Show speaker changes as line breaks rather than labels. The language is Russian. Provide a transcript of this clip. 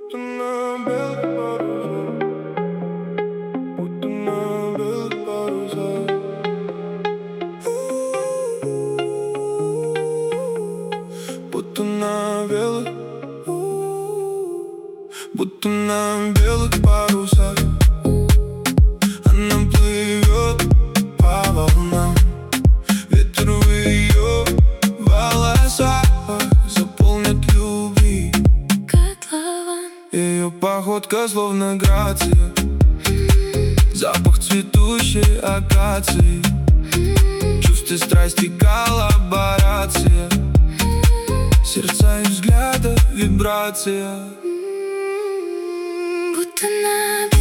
Будто на белых парусах, будто на белых парусах. Будто на белых, будто на белых парусах. Она плывет по волнам, ветер в ее волосах заполнит любви котлован. Ее походка словно грация, запах цветущей акации, чувства, страсти, коллаборация, сердца и взгляда вибрация.
Будто на